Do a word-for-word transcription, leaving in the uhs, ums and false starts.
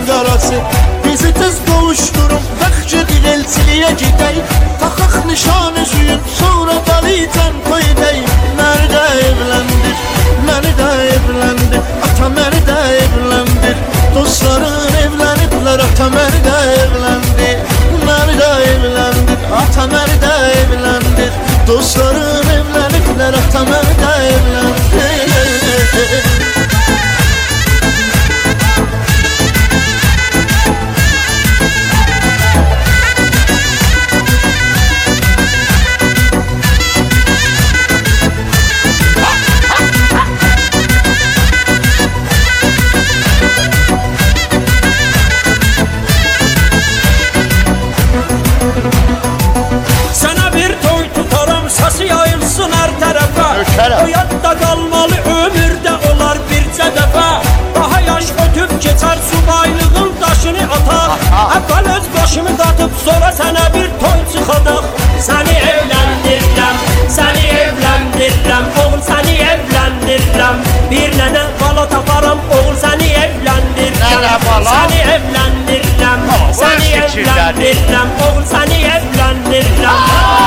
qarası. Bizi tez qovuşdurum, bəxşədir elçiliyə gedək. Taxaq nişan üzüyün, sonra dalıcan toy edək. Məni də evləndir, məni də evləndir, ata məni də evləndir. Dostların evləniblər, ata məni də evləndir. Məni də evləndir, ata məni də evləndir. Dostların evləniblər, ata məni də evləndir. O yadda qalmalı ömürdə olar bircə dəfə. Daha yaş ötüb keçər subaylığın daşını atar. Əvvəl öz başımı qatıb sonra sənə bir toy çıxadaq. Səni evləndirirəm, səni evləndirirəm, oğul səni evləndirirəm. Bir nənə bala taparam, oğul səni evləndirirəm. Səni evləndirirəm, səni evləndirirəm, oğul səni evləndirirəm.